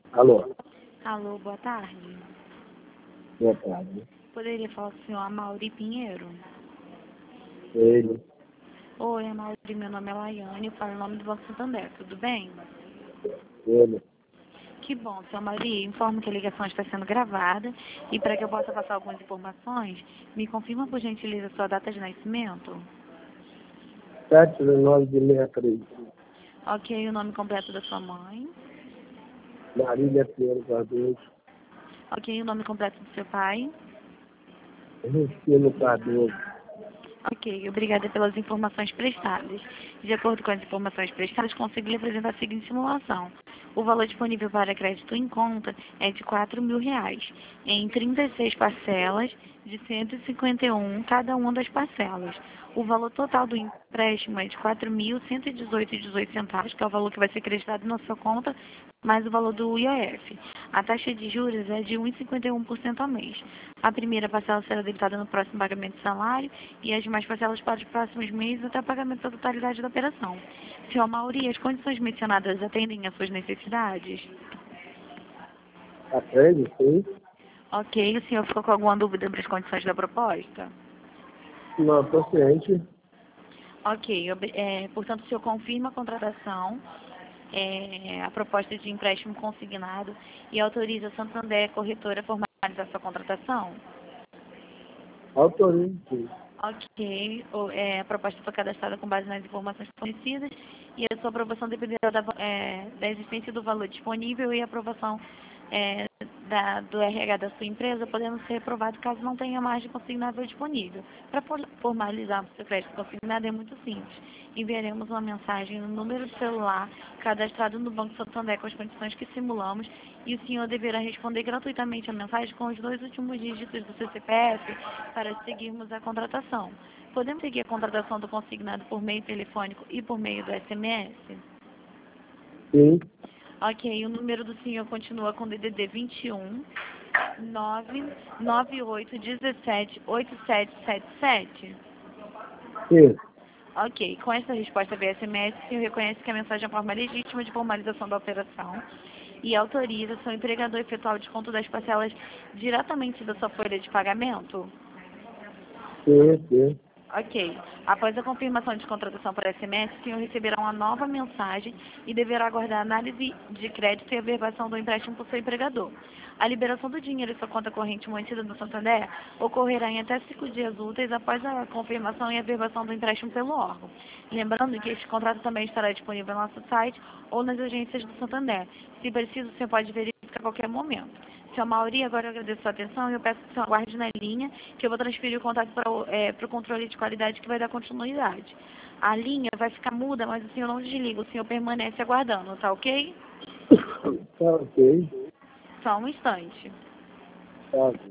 Alô, Alô, boa tarde. boa tarde. Poderia falar com o senhor Amaury Pinheiro? Ele, Oi, Amaury, meu nome é Laiane, eu falo em nome do Banco Santander, tudo bem? ele, Que bom, senhor Amaury, informo que a ligação está sendo gravada e para que eu possa passar algumas informações, me confirma por gentileza sua data de nascimento? 7/9/63. Ok, o nome completo da sua mãe? Marília Pinheiro Cardoso. Ok, o nome completo do seu pai? Rufino Cardoso. Ok, obrigada pelas informações prestadas. De acordo com as informações prestadas, consigo lhe apresentar a seguinte simulação. O valor disponível para crédito em conta é de R$ 4.000, em 36 parcelas de 151 cada uma das parcelas. O valor total do empréstimo é de R$ 4.118,18, que é o valor que vai ser creditado na sua conta, mais o valor do IOF. A taxa de juros é de 1,51% ao mês. A primeira parcela será debitada no próximo pagamento de salário e as demais parcelas para os próximos meses até o pagamento da totalidade da operação. Senhor Amaury, as condições mencionadas atendem às suas necessidades? Atende, sim? Ok, o senhor ficou com alguma dúvida sobre as condições da proposta? Não, tô ciente. Ok, portanto, o senhor confirma a contratação, a proposta de empréstimo consignado e autoriza a Santander Corretora a formalizar sua contratação? Autorizo, sim. Ok, a proposta foi cadastrada com base nas informações fornecidas e a sua aprovação dependerá da existência do valor disponível e a aprovação do RH da sua empresa, podendo ser aprovado caso não tenha margem consignável disponível. Para formalizar o seu crédito consignado é muito simples. Enviaremos uma mensagem no número de celular cadastrado no Banco Santander com as condições que simulamos e o senhor deverá responder gratuitamente a mensagem com os 2 últimos dígitos do seu CPF para seguirmos a contratação. Podemos seguir a contratação do consignado por meio telefônico e por meio do SMS? Sim, Ok, o número do senhor continua com DDD 21 998 17 8777? sim. Ok, com essa resposta via SMS, o senhor reconhece que a mensagem é a forma legítima de formalização da operação e autoriza seu empregador a efetuar o desconto das parcelas diretamente da sua folha de pagamento? Sim, sim. Ok. Após a confirmação de contratação por SMS, o senhor receberá uma nova mensagem e deverá aguardar a análise de crédito e a averbação do empréstimo por seu empregador. A liberação do dinheiro em sua conta corrente mantida no Santander ocorrerá em até 5 dias úteis após a confirmação e averbação do empréstimo pelo órgão. Lembrando que este contrato também estará disponível no nosso site ou nas agências do Santander. Se preciso, o senhor pode verificar a qualquer momento. Seu Amaury, agora eu agradeço a sua atenção e eu peço que o senhor aguarde na linha, que eu vou transferir o contato para o controle de qualidade que vai dar continuidade. A linha vai ficar muda, mas o senhor não desliga, o senhor permanece aguardando, tá ok? Tá ok. Só um instante. Tá ok.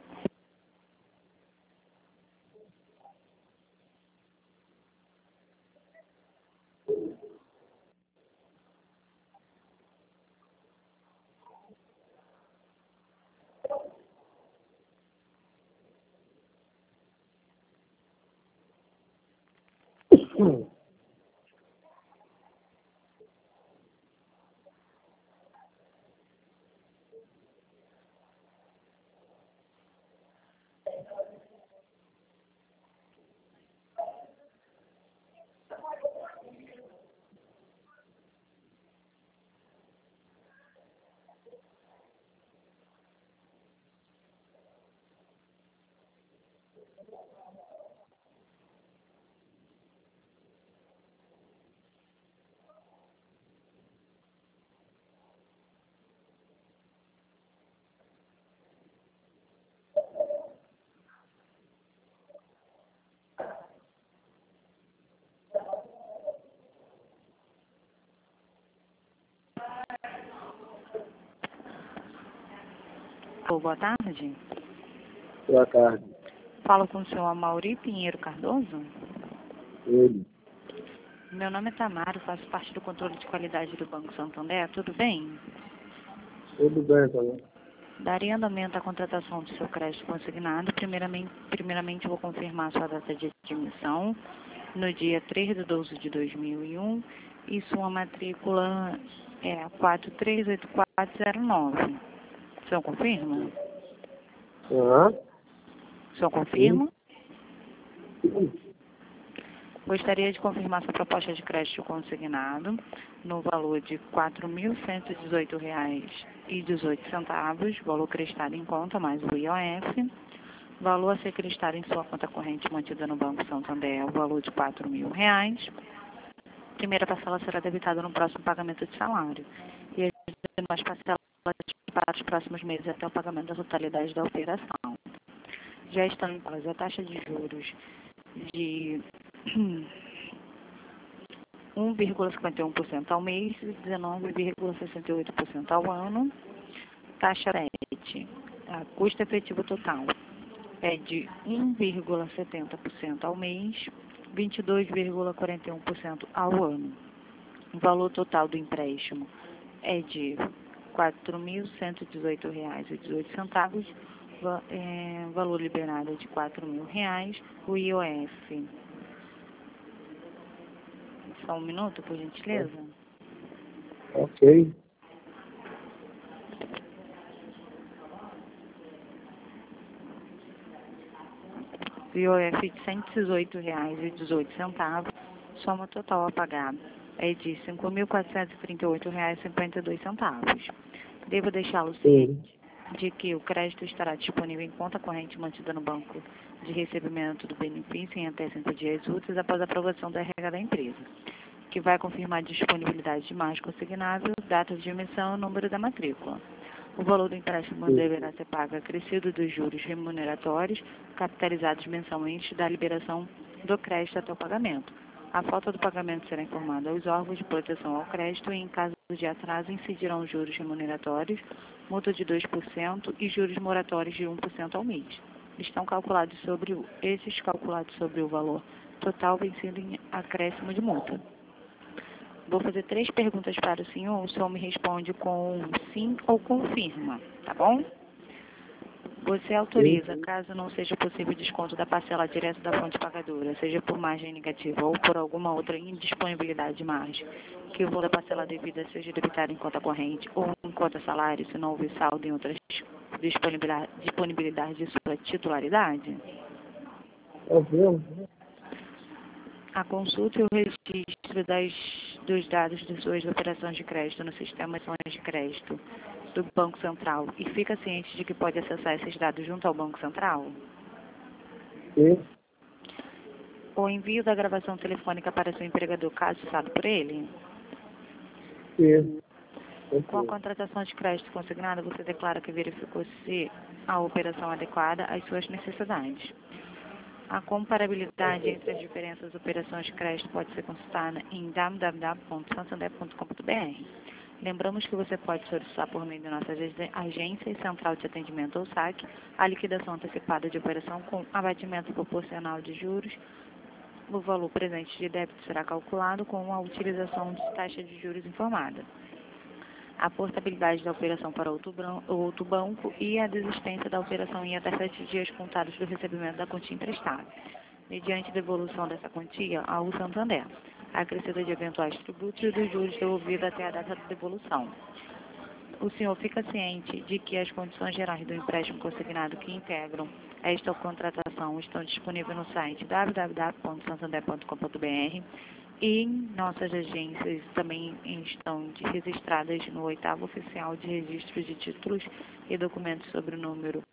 Boa tarde. Boa tarde. Falo com o senhor Amaury Pinheiro Cardoso. Ele. Meu nome é Tamara, faço parte do controle de qualidade do Banco Santander, tudo bem? Tudo bem, também. Daria andamento à contratação do seu crédito consignado. Primeiramente, eu vou confirmar sua data de admissão no dia 3/12/2001 e sua matrícula é a 4384. 409. O senhor confirma? Aham. O senhor confirma? Sim. Gostaria de confirmar sua proposta de crédito consignado no valor de R$ 4.118,18, valor creditado em conta mais o IOF, valor a ser creditado em sua conta corrente mantida no Banco Santander, o valor de R$ 4.000. Primeira parcela será debitada no próximo pagamento de salário e as demais parcelas para os próximos meses até o pagamento da totalidade da operação. Já estão inclusas a taxa de juros de 1,51% ao mês e 19,68% ao ano. Taxa RET, a custo efetivo total, é de 1,70% ao mês, 22,41% ao ano. O valor total do empréstimo é de R$ 4.118,18, valor liberado é de R$ 4.000, o IOF. Só um minuto, por gentileza. Ok. O IOF de R$ 118,18, soma total a pagar é de R$ 5.438,52. Devo deixá-lo ciente de que o crédito estará disponível em conta corrente mantida no banco de recebimento do benefício em até 5 dias úteis após a aprovação da RH da empresa, que vai confirmar a disponibilidade de margem consignável, data de emissão e número da matrícula. O valor do empréstimo deverá ser pago acrescido dos juros remuneratórios, capitalizados mensalmente da liberação do crédito até o pagamento. A falta do pagamento será informada aos órgãos de proteção ao crédito e, em caso de atraso, incidirão juros remuneratórios, multa de 2% e juros moratórios de 1% ao mês. Esses calculados sobre o valor total vencido em acréscimo de multa. Vou fazer 3 perguntas para o senhor me responde com sim ou confirma, tá bom? Você autoriza, caso não seja possível desconto da parcela direta da fonte pagadora, seja por margem negativa ou por alguma outra indisponibilidade de margem, que o valor da parcela devida seja debitado em conta corrente ou em conta salário, se não houver saldo em outras disponibilidade de sua titularidade? Ok. A consulta e o registro dos dados de suas operações de crédito no sistema de ações de crédito do Banco Central e fica ciente de que pode acessar esses dados junto ao Banco Central? Sim. O envio da gravação telefônica para seu empregador, caso citado por ele? Sim. Com a contratação de crédito consignada, você declara que verificou se a operação adequada às suas necessidades. A comparabilidade entre as diferentes operações de crédito pode ser consultada em www.santander.com.br. Lembramos que você pode solicitar por meio de nossas agências, Central de Atendimento ou SAC, a liquidação antecipada de operação com abatimento proporcional de juros. O valor presente de débito será calculado com a utilização de taxa de juros informada, a portabilidade da operação para outro banco e a desistência da operação em até 7 dias contados do recebimento da quantia emprestada, mediante devolução dessa quantia ao Santander, acrescida de eventuais tributos e dos juros devolvidos até a data da devolução. O senhor fica ciente de que as condições gerais do empréstimo consignado que integram esta contratação estão disponíveis no site www.santander.com.br e nossas agências também estão registradas no 8º Oficial de Registro de Títulos e Documentos sobre o número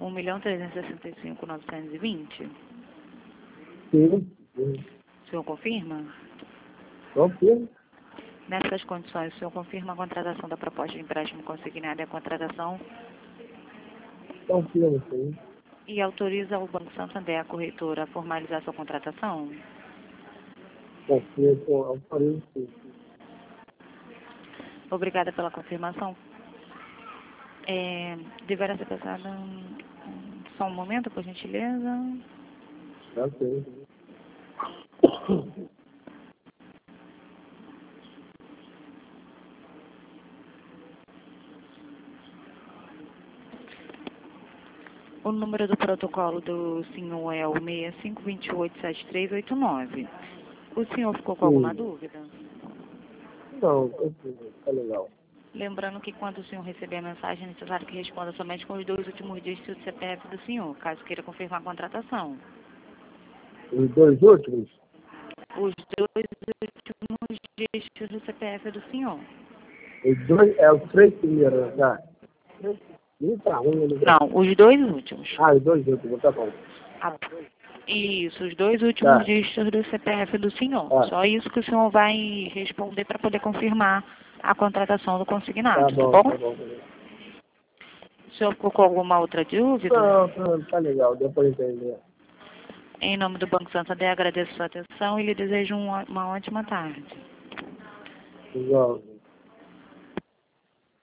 1.365.920? Sim. O senhor confirma? Confirmo. Nessas condições, o senhor confirma a contratação da proposta de empréstimo consignado e a contratação Confirmo, sim. e autoriza o Banco Santander, a corretora, a formalizar sua contratação? Confirmo, sim. Obrigada pela confirmação. Deverá ser passada só um momento, por gentileza. Ok. O número do protocolo do senhor é o 65287389. O senhor ficou com alguma dúvida? Não, confirmo. Tá legal. Lembrando que quando o senhor receber a mensagem, é necessário que responda somente com os 2 últimos dígitos do CPF do senhor, caso queira confirmar a contratação. Os 2 últimos? Os 2 últimos dígitos do CPF do senhor. Os 2, é os 3 primeiros, tá? Não tá ruim, né? Não, os 2 últimos. Ah, os 2 últimos, tá bom. Ah, isso, os 2 últimos Tá. dígitos do CPF do senhor. Tá. Só isso que o senhor vai responder para poder confirmar a contratação do Tá consignado, bom, tá tá bom? bom. Tá bom. O senhor ficou com alguma outra dúvida? Não, tá legal, deu pra entender. Em nome do Banco Santander, agradeço a sua atenção e lhe desejo uma ótima tarde. Igual.